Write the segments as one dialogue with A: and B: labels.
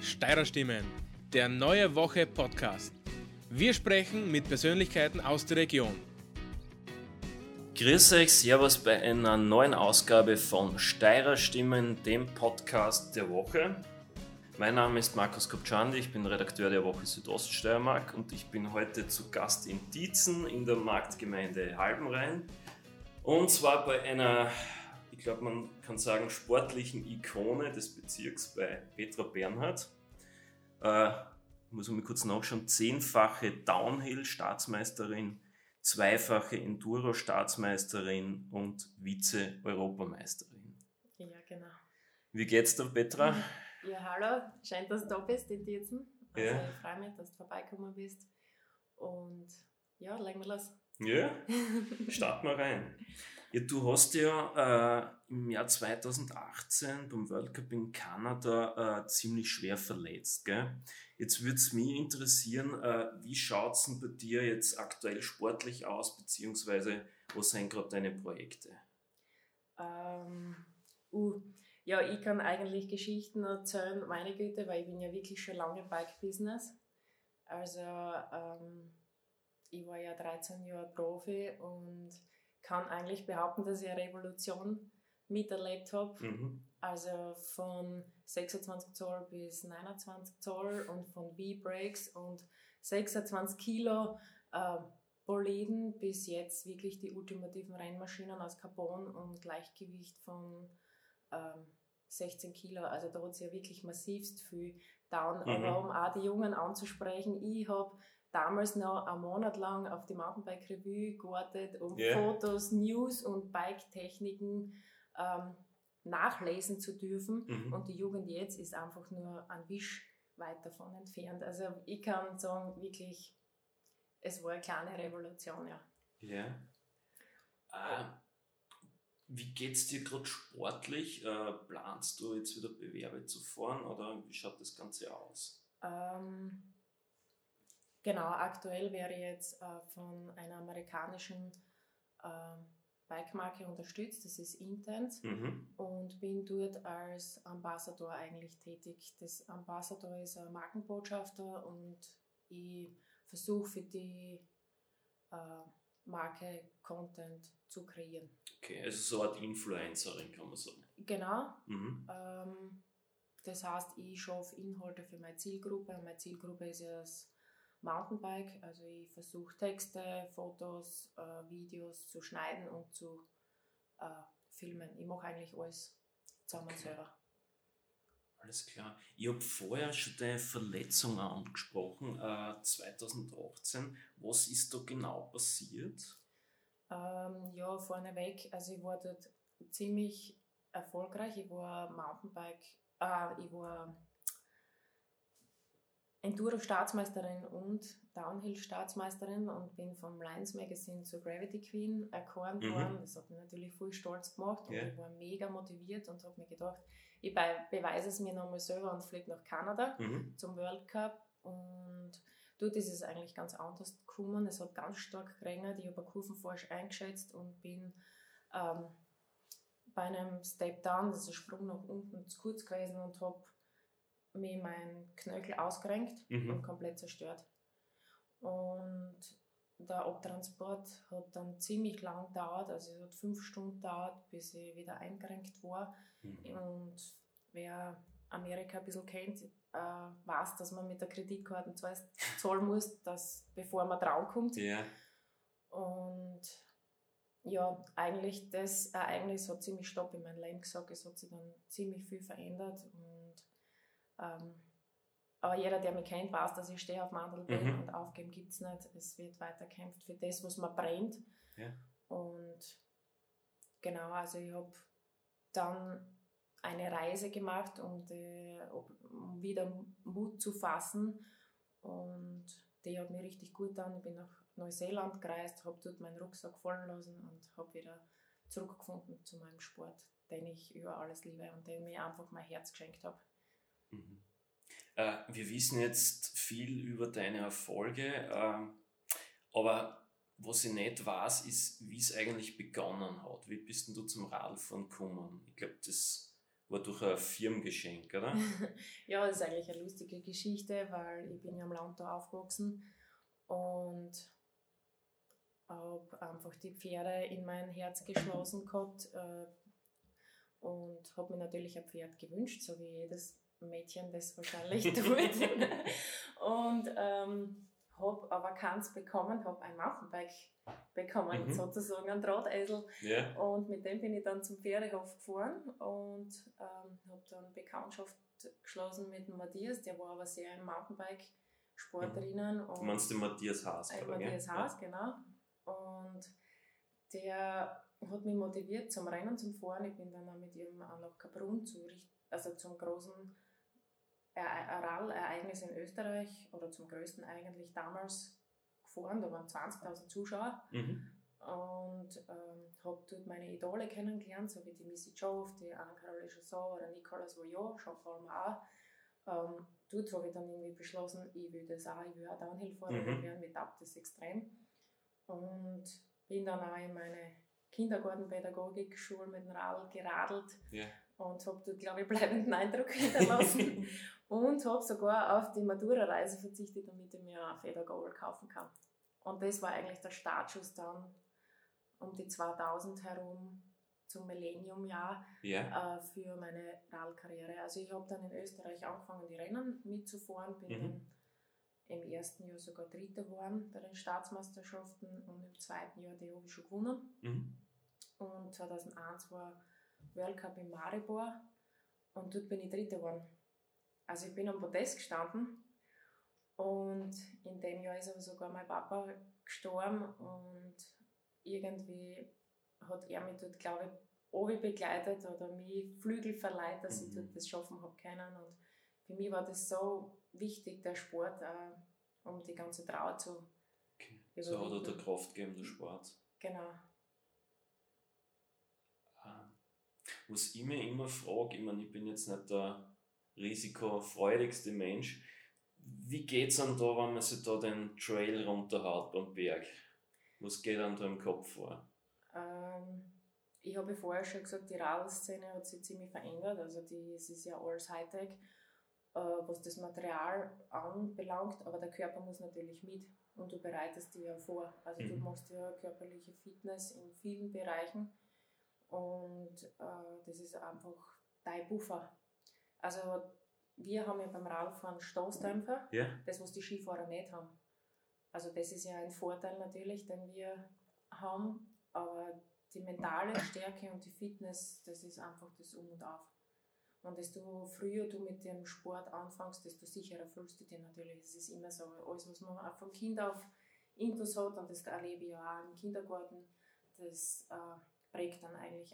A: Steirer Stimmen, der Neue Woche Podcast. Wir sprechen mit Persönlichkeiten aus der Region.
B: Grüß euch, servus bei einer neuen Ausgabe von Steirer Stimmen, dem Podcast der Woche. Mein Name ist Markus Kopczandy, ich bin Redakteur der Woche Südoststeiermark und ich bin heute zu Gast in Dietzen in der Marktgemeinde Halbenrhein. Und zwar bei einer, ich glaube man kann sagen, sportlichen Ikone des Bezirks bei Petra Bernhard. Muss ich mal kurz nachschauen, 10-fache Downhill-Staatsmeisterin, 2-fache Enduro-Staatsmeisterin und Vize-Europameisterin.
C: Ja, genau.
B: Wie geht's dir, Petra?
C: Ja, hallo, schön, dass du da bist in Dietzen. Also
B: Ja.
C: ich freue mich, dass du vorbeigekommen bist. Und ja, legen wir los.
B: Ja, starten wir rein. Ja, du hast ja im Jahr 2018 beim World Cup in Kanada ziemlich schwer verletzt, gell? Jetzt würde es mich interessieren, wie schaut es denn bei dir jetzt aktuell sportlich aus, beziehungsweise was sind gerade deine Projekte?
C: Ja, ich kann eigentlich Geschichten erzählen, meine Güte, weil ich bin ja wirklich schon lange im Bike-Business. Also ich war ja 13 Jahre Profi und kann eigentlich behaupten, dass ich eine Revolution miterlebt habe.
B: Mhm.
C: Also von 26 Zoll bis 29 Zoll und von V-Brakes und 26 Kilo Boliden bis jetzt wirklich die ultimativen Rennmaschinen aus Carbon und Gleichgewicht von 16 Kilo. Also da hat es ja wirklich massivst viel down. Aber um auch die Jungen anzusprechen, ich habe damals noch einen Monat lang auf die Mountainbike Revue gewartet, um Fotos, News und Bike-Techniken nachlesen zu dürfen. Und die Jugend jetzt ist einfach nur ein Wisch weit davon entfernt. Also ich kann sagen, wirklich, es war eine kleine Revolution, ja.
B: Ja. Wie geht's dir gerade sportlich? Planst du jetzt wieder Bewerbe zu fahren oder wie schaut das Ganze aus?
C: Genau, aktuell wäre ich jetzt von einer amerikanischen Bike-Marke unterstützt, das ist Intense, und bin dort als Ambassador eigentlich tätig. Das Ambassador ist ein Markenbotschafter und ich versuche für die Marke Content zu kreieren.
B: Okay, also so eine Art Influencerin kann man sagen.
C: Genau. Das heißt, ich schaffe Inhalte für meine Zielgruppe. Meine Zielgruppe ist ja das Mountainbike. Also ich versuche Texte, Fotos, Videos zu schneiden und zu filmen. Ich mache eigentlich alles zusammen selber.
B: Alles klar. Ich habe vorher schon deine Verletzung angesprochen, 2018. Was ist da genau passiert?
C: Ja, vorneweg, also ich war dort ziemlich erfolgreich. Ich war ich war Enduro-Staatsmeisterin und Downhill-Staatsmeisterin und bin vom Lions Magazine zur Gravity Queen erkoren worden. Das hat mich natürlich voll stolz gemacht und ich war mega motiviert und habe mir gedacht, ich beweise es mir nochmal selber und fliege nach Kanada zum World Cup. Und dort ist es eigentlich ganz anders gekommen. Es hat ganz stark geregnet. Ich habe eine Kurven falsch eingeschätzt und bin bei einem Step Down, das ist ein Sprung nach unten, zu kurz gewesen und habe mir meinen Knöchel ausgerenkt und komplett zerstört. Und der Abtransport hat dann ziemlich lang gedauert, also es hat 5 Stunden gedauert, bis ich wieder eingerenkt war. Und wer Amerika ein bisschen kennt, weiß, dass man mit der Kreditkarte zuerst zahlen muss, bevor man drankommt.
B: Ja.
C: Und ja, eigentlich das Ereignis hat ziemlich Stopp in meinem Leben gesagt. Es hat sich dann ziemlich viel verändert. Aber jeder, der mich kennt, weiß, dass ich stehe auf Mandel bin und aufgeben gibt es nicht. Es wird weiterkämpft für das, was man brennt.
B: Ja.
C: Und genau, also ich habe dann eine Reise gemacht, um wieder Mut zu fassen. Und die hat mir richtig gut getan. Ich bin nach Neuseeland gereist, habe dort meinen Rucksack fallen lassen und habe wieder zurückgefunden zu meinem Sport, den ich über alles liebe und dem ich einfach mein Herz geschenkt habe.
B: Wir wissen jetzt viel über deine Erfolge, aber was ich nicht weiß, ist, wie es eigentlich begonnen hat. Wie bist denn du zum Radfahren gekommen? Ich glaube, das war durch ein Firmengeschenk, oder?
C: Ja, das ist eigentlich eine lustige Geschichte, weil ich bin ja am Land da aufgewachsen und habe einfach die Pferde in mein Herz geschlossen gehabt und habe mir natürlich ein Pferd gewünscht, so wie jedes Mädchen das wahrscheinlich tut. Und habe aber keins bekommen, habe ein Mountainbike bekommen, sozusagen ein Drahtesel.
B: Ja.
C: Und mit dem bin ich dann zum Pferdehof gefahren und habe dann Bekanntschaft geschlossen mit dem Matthias, der war aber sehr im Mountainbike-Sport drinnen.
B: Du meinst den Matthias Haas, oder?
C: Matthias Haas, genau. Und der hat mich motiviert zum Rennen, zum Fahren. Ich bin dann auch mit ihm auch nach Kaprun zum großen Rall-Ereignis in Österreich oder zum größten eigentlich damals gefahren. Da waren 20.000 Zuschauer und habe dort meine Idole kennengelernt, so wie die Missy Jove, die Anne-Caroline Chasson oder Nicolas Voyot, Jean Palmer auch. Dort habe ich dann irgendwie beschlossen, ich will auch Downhill-Fahrer werden, mir taugt das extrem. Und bin dann auch in meine Kindergartenpädagogik-Schule mit dem Radl geradelt und habe dort, glaube ich, bleibenden Eindruck hinterlassen und habe sogar auf die Matura-Reise verzichtet, damit ich mir ein Federgabel kaufen kann. Und das war eigentlich der Startschuss dann um die 2000 herum zum Millennium-Jahr für meine Radlkarriere. Also ich habe dann in Österreich angefangen, die Rennen mitzufahren, bin dann im ersten Jahr sogar Dritter geworden bei den Staatsmeisterschaften und im zweiten Jahr, die habe ich schon gewonnen. Und 2001 war World Cup in Maribor und dort bin ich Dritter geworden. Also ich bin am Podest gestanden und in dem Jahr ist aber sogar mein Papa gestorben und irgendwie hat er mich dort, glaube ich, begleitet oder mich Flügel verleiht, dass ich dort das schaffen habe können. Und für mich war das so wichtig, der Sport, um die ganze Trauer zu überwinden.
B: So hat er der Kraft gegeben, der Sport.
C: Genau.
B: Was ich mir immer frage, ich bin jetzt nicht der risikofreudigste Mensch, wie geht es dann da, wenn man sich da den Trail runterhaut beim Berg? Was geht dann da im Kopf vor?
C: Ich habe vorher schon gesagt, die Radlszene hat sich ziemlich verändert. Also es ist ja alles Hightech, was das Material anbelangt, aber der Körper muss natürlich mit und du bereitest dich ja vor. Also du machst ja körperliche Fitness in vielen Bereichen und das ist einfach dein Buffer. Also wir haben ja beim Radfahren Stoßdämpfer, das was die Skifahrer nicht haben. Also das ist ja ein Vorteil natürlich, den wir haben, aber die mentale Stärke und die Fitness, das ist einfach das Um und Auf. Und desto früher du mit dem Sport anfängst, desto sicherer fühlst du dich natürlich. Es ist immer so, alles was man auch vom Kind auf Intus hat, und das erlebe ich ja auch im Kindergarten, das prägt dann eigentlich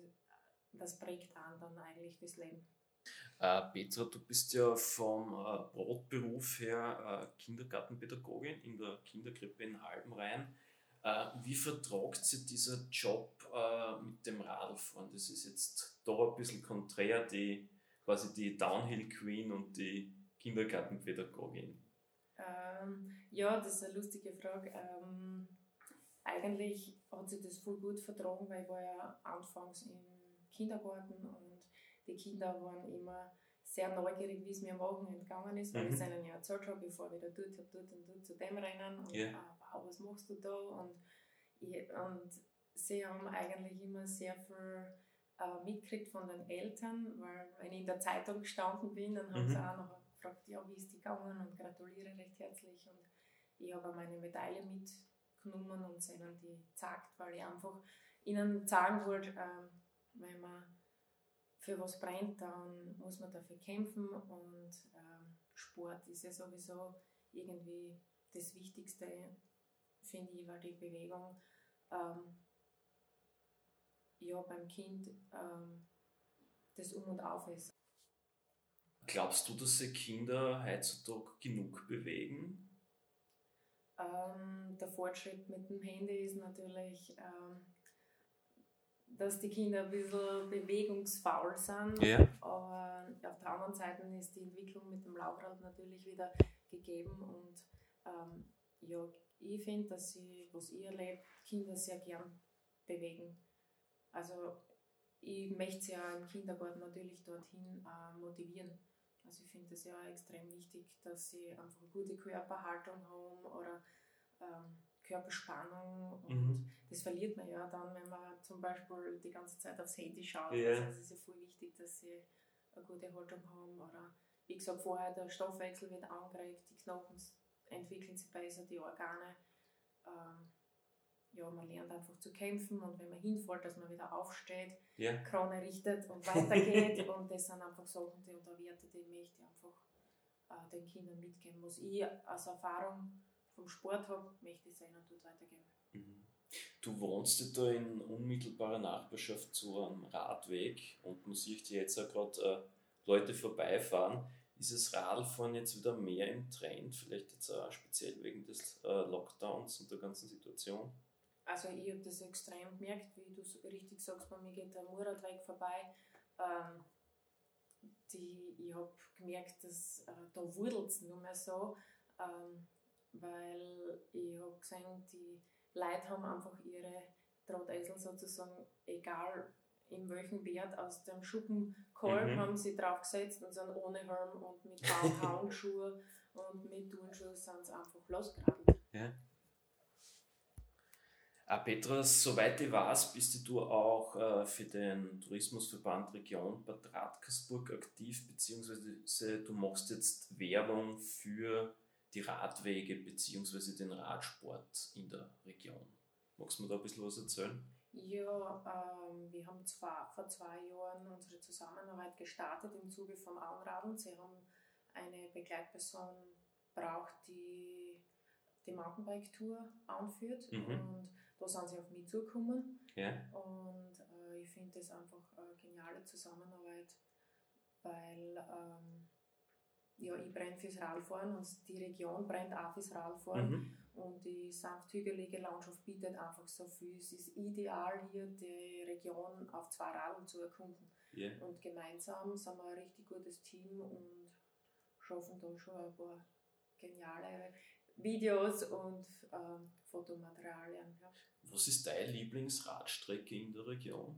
C: dann eigentlich fürs Leben.
B: Petra, du bist ja vom Brotberuf her Kindergartenpädagogin in der Kinderkrippe in Albenrhein. Wie vertragt sich dieser Job mit dem Radlfahren? Das ist jetzt da ein bisschen konträr, quasi die Downhill Queen und die Kindergartenpädagogin.
C: Ja, das ist eine lustige Frage. Eigentlich hat sich das voll gut vertragen, weil ich war ja anfangs im Kindergarten und die Kinder waren immer sehr neugierig, wie es mir am Wochenende gegangen ist, weil ich ihnen ja erzählt habe, bevor wir dort zu dem rennen und wow, was machst du da? Und sie haben eigentlich immer sehr viel mitgekriegt von den Eltern, weil wenn ich in der Zeitung gestanden bin, dann haben sie auch noch gefragt, ja, wie ist die gegangen, und gratuliere recht herzlich, und ich habe auch meine Medaille mitgenommen und ihnen die gezeigt, weil ich einfach ihnen sagen wollte, wenn man für was brennt, dann muss man dafür kämpfen, und Sport ist ja sowieso irgendwie das Wichtigste, finde ich, weil die Bewegung beim Kind das Um und Auf ist.
B: Glaubst du, dass sich Kinder heutzutage genug bewegen?
C: Der Fortschritt mit dem Handy ist natürlich, dass die Kinder ein bisschen bewegungsfaul sind, aber auf der anderen Seite ist die Entwicklung mit dem Laufrad natürlich wieder gegeben, und ich finde, dass was ich erlebe, Kinder sehr gern bewegen. Also ich möchte sie ja im Kindergarten natürlich dorthin motivieren. Also ich finde es ja extrem wichtig, dass sie einfach eine gute Körperhaltung haben oder Körperspannung und das verliert man ja dann, wenn man zum Beispiel die ganze Zeit aufs Handy schaut.
B: Yeah.
C: Also es ist ja voll wichtig, dass sie eine gute Haltung haben oder wie gesagt vorher, der Stoffwechsel wird angeregt, die Knochen entwickeln sich besser, die Organe. Ja, man lernt einfach zu kämpfen und wenn man hinfällt, dass man wieder aufsteht, Krone richtet und weitergeht und das sind einfach Sachen, die und Werte, die möchte ich einfach den Kindern mitgeben. Was ich als Erfahrung vom Sport habe, möchte ich es ihnen dort weitergeben.
B: Du wohnst ja da in unmittelbarer Nachbarschaft zu einem Radweg und man sieht jetzt auch gerade Leute vorbeifahren. Ist das Radfahren jetzt wieder mehr im Trend, vielleicht jetzt auch speziell wegen des Lockdowns und der ganzen Situation?
C: Also ich habe das extrem gemerkt, wie du richtig sagst, bei mir geht der Murradweg vorbei. Ich habe gemerkt, dass da wurdelt es nur mehr so, weil ich habe gesehen, die Leute haben einfach ihre Drahtesel sozusagen, egal in welchem Wert, aus dem Schuppen geholt, haben sie draufgesetzt und sind ohne Helm und mit Handschuhe und mit Turnschuhen sind sie einfach losgeradelt.
B: Ja. Petra, soweit ich weiß, bist du auch für den Tourismusverband Region Bad Radkersburg aktiv, beziehungsweise du machst jetzt Werbung für die Radwege beziehungsweise den Radsport in der Region. Magst du mir da ein bisschen was erzählen?
C: Ja, wir haben vor 2 Jahren unsere Zusammenarbeit gestartet im Zuge vom Anradeln. Sie haben eine Begleitperson braucht, die Mountainbike-Tour anführt und da sind sie auf mich zugekommen.
B: Ja.
C: Und ich finde das einfach eine geniale Zusammenarbeit, weil ich brenne fürs Radfahren und die Region brennt auch fürs Radfahren. Und die sanft-hügelige Landschaft bietet einfach so viel. Es ist ideal, hier die Region auf 2 Radeln zu erkunden.
B: Yeah.
C: Und gemeinsam sind wir ein richtig gutes Team und schaffen da schon ein paar geniale Videos und Fotomaterialien. Ja.
B: Was ist deine Lieblingsradstrecke in der Region?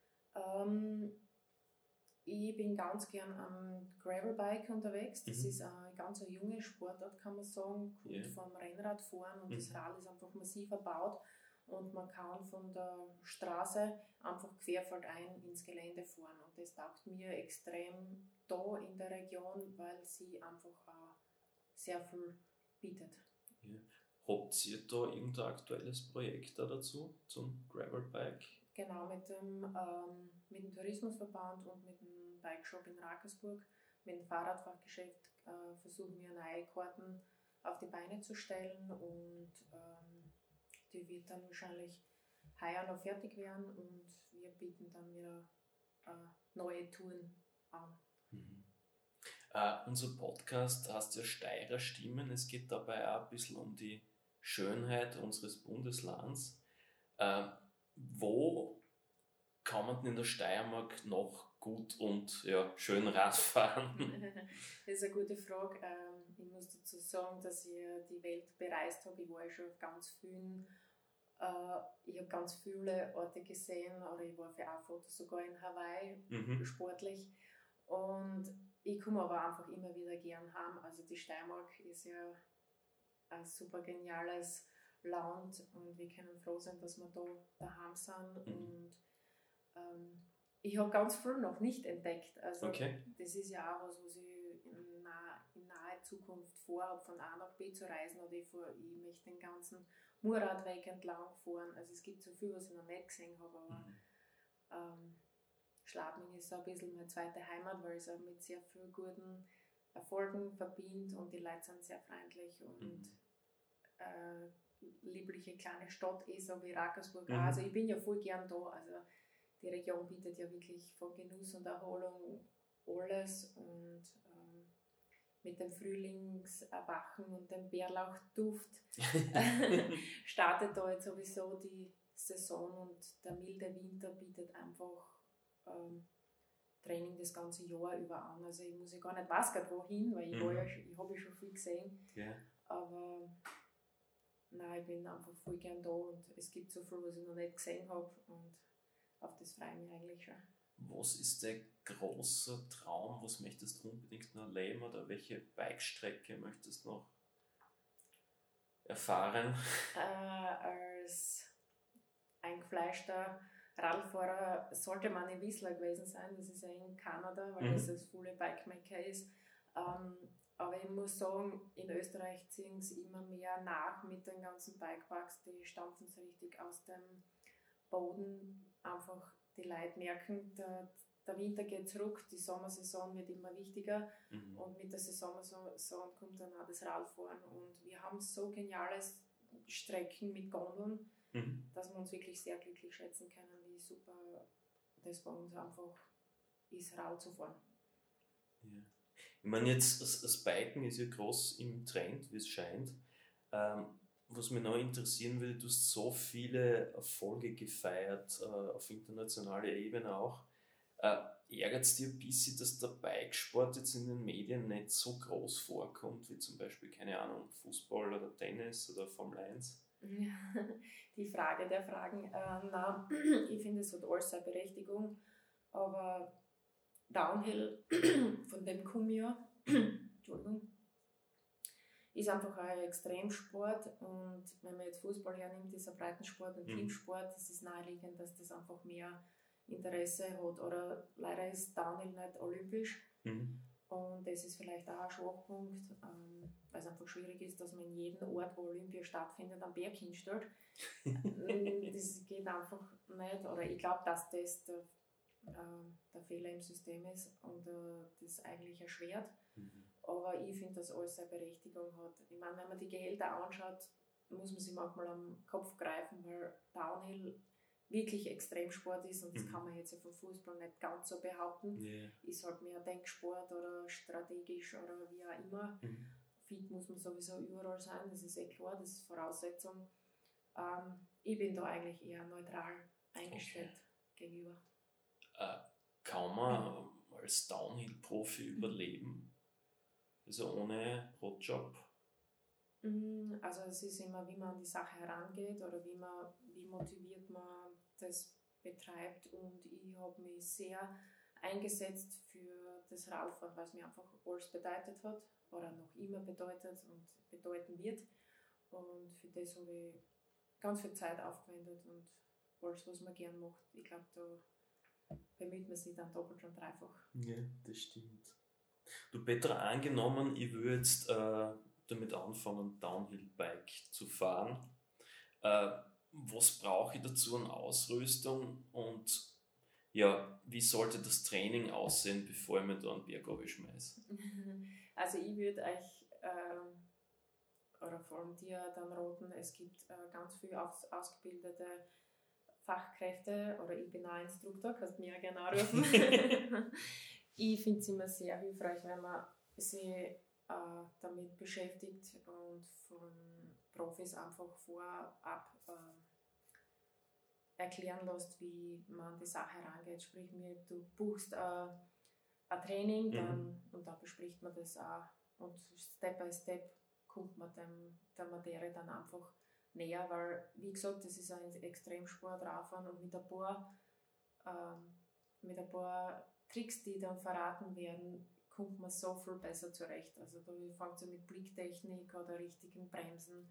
C: Ich bin ganz gern am Gravelbike unterwegs. Das ist eine ganz junge Sportart, kann man sagen. Kommt vom Rennradfahren und das Rad ist einfach massiv erbaut. Und man kann von der Straße einfach querfeldein ins Gelände fahren. Und das taugt mir extrem da in der Region, weil sie einfach auch sehr viel bietet.
B: Ja. Habt ihr da irgendein aktuelles Projekt da dazu, zum Gravelbike?
C: Genau, mit dem Tourismusverband und mit dem Bikeshop in Rakersburg, mit dem Fahrradfachgeschäft versuchen wir neue Karten auf die Beine zu stellen und die wird dann wahrscheinlich heuer noch fertig werden und wir bieten dann wieder neue Touren an.
B: Unser Podcast heißt ja Steirer Stimmen. Es geht dabei auch ein bisschen um die Schönheit unseres Bundeslands. Wo kann man denn in der Steiermark noch gut und schön Radfahren?
C: Das ist eine gute Frage. Ich muss dazu sagen, dass ich die Welt bereist habe. Ich war schon auf ganz vielen, ich habe ganz viele Orte gesehen, oder ich war für auch Fotos sogar in Hawaii, sportlich. Und ich komme aber einfach immer wieder gern heim. Also die Steiermark ist ja ein super geniales Land und wir können froh sein, dass wir da daheim sind. Und ich habe ganz viel noch nicht entdeckt. Also das ist ja auch was ich in naher Zukunft vorhabe, von A nach B zu reisen. Oder ich möchte den ganzen Murradweg entlang fahren. Also es gibt so viel, was ich noch nicht gesehen habe, aber Schladming ist so ein bisschen meine zweite Heimat, weil es auch mit sehr vielen guten Erfolgen verbindet und die Leute sind sehr freundlich und liebliche kleine Stadt ist, so wie Rakersburg auch. Also ich bin ja voll gern da. Also die Region bietet ja wirklich von Genuss und Erholung alles und mit dem Frühlingserwachen und dem Bärlauchduft startet da jetzt sowieso die Saison und der milde Winter bietet einfach Training das ganze Jahr über an. Also ich muss ja gar nicht weiß wohin, weil ich habe ja schon viel gesehen. Yeah. Aber nein, ich bin einfach voll gern da und es gibt so viel, was ich noch nicht gesehen habe und auf das freue ich mich eigentlich schon.
B: Was ist der große Traum? Was möchtest du unbedingt noch erleben oder welche Bikestrecke möchtest du noch erfahren?
C: Als eingefleischter Radfahrer sollte man in Whistler gewesen sein. Das ist ja in Kanada, weil das volle Bikemaker ist. Aber ich muss sagen, in Österreich ziehen sie immer mehr nach mit den ganzen Bikeparks. Die stampfen so richtig aus dem Boden. Einfach die Leute merken, der Winter geht zurück, die Sommersaison wird immer wichtiger und mit der Saisonsaison kommt dann auch das Radfahren. Und wir haben so geniale Strecken mit Gondeln, dass wir uns wirklich sehr glücklich schätzen können, wie super das bei uns einfach ist, Rad zu fahren.
B: Ja. Ich meine, jetzt das Biken ist ja groß im Trend, wie es scheint. Was mich noch interessieren will, du hast so viele Erfolge gefeiert, auf internationaler Ebene auch. Ärgert es dir ein bisschen, dass der Bikesport jetzt in den Medien nicht so groß vorkommt, wie zum Beispiel, keine Ahnung, Fußball oder Tennis oder Formel 1?
C: Ja, die Frage der Fragen. Na, ich finde, es hat alles seine Berechtigung, aber Downhill, von dem komme ich ja, Entschuldigung, ist einfach ein Extremsport und wenn man jetzt Fußball hernimmt, ist ein Breitensport und Teamsport, das ist naheliegend, dass das einfach mehr Interesse hat. Oder leider ist Downhill nicht olympisch und das ist vielleicht auch ein Schwachpunkt, weil es einfach schwierig ist, dass man in jedem Ort, wo Olympia stattfindet, einen Berg hinstellt. Das geht einfach nicht, oder ich glaube, dass das der Fehler im System ist und das eigentlich erschwert. Aber ich finde, dass alles seine Berechtigung hat. Ich meine, wenn man die Gehälter anschaut, muss man sich manchmal am Kopf greifen, weil Downhill wirklich Extremsport ist und das kann man jetzt ja vom Fußball nicht ganz so behaupten. Yeah. Ist halt mehr Denksport oder strategisch oder wie auch immer. Fit muss man sowieso überall sein, das ist klar, das ist Voraussetzung. Ich bin da eigentlich eher neutral eingestellt gegenüber.
B: Kann man als Downhill-Profi überleben? Also ohne Brotjob?
C: Also es ist immer, wie man an die Sache herangeht oder wie motiviert man das betreibt, und ich habe mich sehr eingesetzt für das Radfahren, weil es mir einfach alles bedeutet hat oder noch immer bedeutet und bedeuten wird, und für das habe ich ganz viel Zeit aufgewendet und alles, was man gern macht, ich glaube, da bemüht man sich dann doppelt und dreifach.
B: Ja, das stimmt. Du Petra, angenommen, ich würde jetzt damit anfangen, Downhill-Bike zu fahren. Was brauche ich dazu an Ausrüstung und ja, wie sollte das Training aussehen, bevor ich mir da einen Berg runterschmeiße?
C: Also ich würde euch oder vor allem dir dann raten, es gibt ganz viele ausgebildete Fachkräfte, oder ich bin auch Instruktor, kannst mich ja gerne anrufen. Ich finde es immer sehr hilfreich, wenn man sich damit beschäftigt und von Profis einfach vorab erklären lässt, wie man an die Sache herangeht. Sprich, du buchst ein Training und dann bespricht man das auch, und Step by Step kommt man der Materie dann einfach näher, weil, wie gesagt, das ist ein Extremsport, Radfahren, und mit ein paar Tricks, die dann verraten werden, kommt man so viel besser zurecht. Also da fängt es mit Blicktechnik oder richtigen Bremsen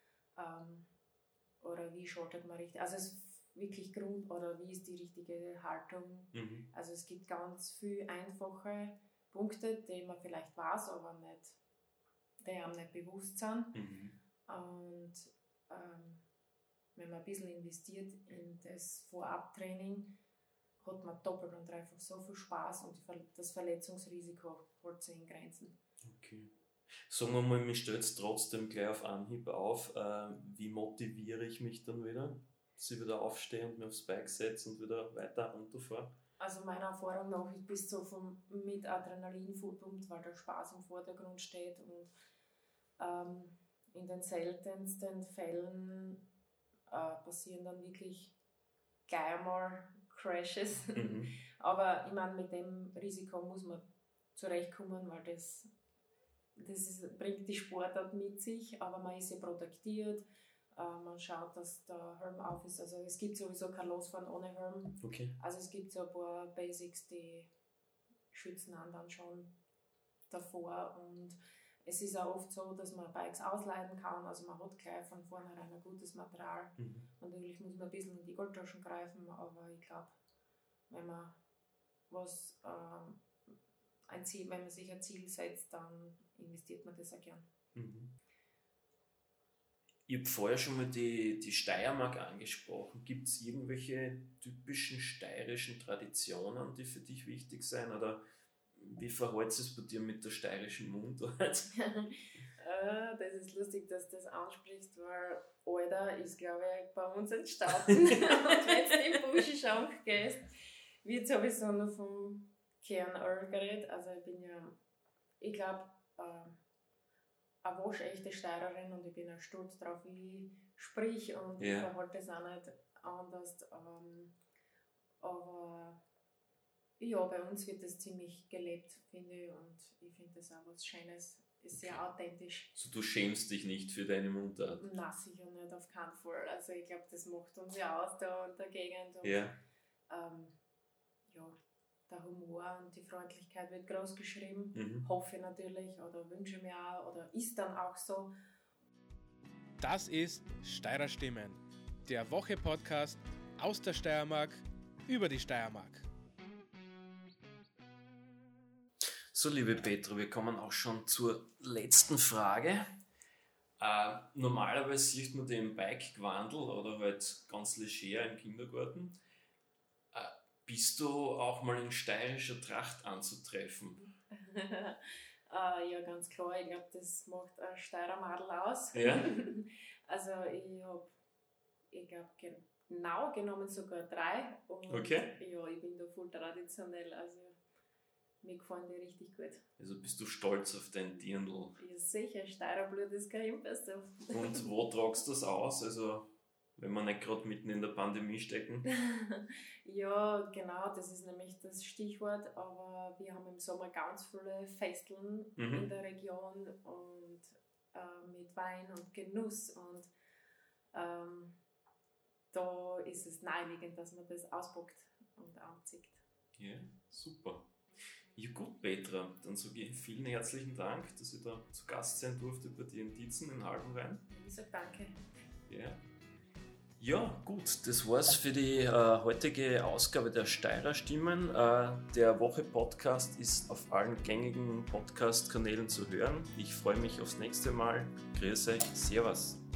C: oder wie schaltet man richtig. Also es ist wirklich oder wie ist die richtige Haltung. Also es gibt ganz viele einfache Punkte, die man vielleicht weiß, aber nicht, die einem nicht bewusst sind. Und wenn man ein bisschen investiert in das Vorabtraining, hat man doppelt und dreifach so viel Spaß, und das Verletzungsrisiko hält sich in Grenzen.
B: Okay. Sagen wir mal, mich stellt es trotzdem gleich auf Anhieb auf. Wie motiviere ich mich dann wieder, dass ich wieder aufstehe und mich aufs Bike setze und wieder weiter runterfahre?
C: Also meiner Erfahrung nach bist du so mit Adrenalin vollpumpt, weil der Spaß im Vordergrund steht, und in den seltensten Fällen passieren dann wirklich gleich mal Crashes. Aber ich meine, mit dem Risiko muss man zurechtkommen, weil das bringt die Sportart mit sich, aber man ist ja protektiert. Man schaut, dass der Helm auf ist. Also es gibt sowieso kein Losfahren ohne Helm.
B: Okay.
C: Also es gibt so ein paar Basics, die schützen einen dann schon davor. Und es ist auch oft so, dass man Bikes ausleihen kann. Also man hat gleich von vornherein ein gutes Material. Natürlich muss man ein bisschen in die Goldtaschen greifen, aber ich glaube, wenn man wenn man sich ein Ziel setzt, dann investiert man das auch gern.
B: Ich habe vorher schon mal die Steiermark angesprochen. Gibt es irgendwelche typischen steirischen Traditionen, die für dich wichtig sind? Oder wie verhält es bei dir mit der steirischen Mundart?
C: Das ist lustig, dass du das ansprichst, weil Alter ist, glaube ich, bei uns entstanden. Und wenn du in den Buschenschank gehst, wird sowieso noch vom Kernöl geredet. Also ich glaube, eine waschechte Steirerin und ich bin auch stolz drauf, wie ich sprich und ich verhalte es auch nicht anders. Aber ja, bei uns wird das ziemlich gelebt, finde ich, und ich finde das auch was Schönes, ist sehr authentisch.
B: So, du schämst dich nicht für deine Mundart?
C: Nein, sicher nicht, auf keinen Fall. Also ich glaube, das macht uns ja aus da in der Gegend. Und, der Humor und die Freundlichkeit wird groß geschrieben. Hoffe ich natürlich oder wünsche mir auch oder ist dann auch so.
A: Das ist Steirer Stimmen, der Woche-Podcast aus der Steiermark über die Steiermark.
B: So, liebe Petra, wir kommen auch schon zur letzten Frage. Normalerweise sieht man den Bike-Gewandel oder halt ganz leger im Kindergarten. Bist du auch mal in steirischer Tracht anzutreffen?
C: Ja, ganz klar. Ich glaube, das macht ein Steirer Madel aus.
B: Ja.
C: Also ich glaube, genau genommen sogar 3. Und
B: okay.
C: Ja, ich bin da voll traditionell. Also mir gefallen die richtig gut.
B: Also bist du stolz auf dein Dirndl?
C: Ja, sicher. Steirer Blut ist kein Impersov.
B: Und wo tragst du das aus? Also wenn wir nicht gerade mitten in der Pandemie stecken?
C: Ja, genau, das ist nämlich das Stichwort, aber wir haben im Sommer ganz viele Festeln in der Region und mit Wein und Genuss und da ist es naheliegend, dass man das auspackt und anzieht.
B: Ja, super. Ja gut, Petra, dann sage ich vielen herzlichen Dank, dass ich da zu Gast sein durfte bei dir in Dietzen in Halbenrhein.
C: Ich sage danke.
B: Ja, gut, das war's für die heutige Ausgabe der Steirer Stimmen. Der Woche-Podcast ist auf allen gängigen Podcast-Kanälen zu hören. Ich freue mich aufs nächste Mal. Grüß euch, Servus.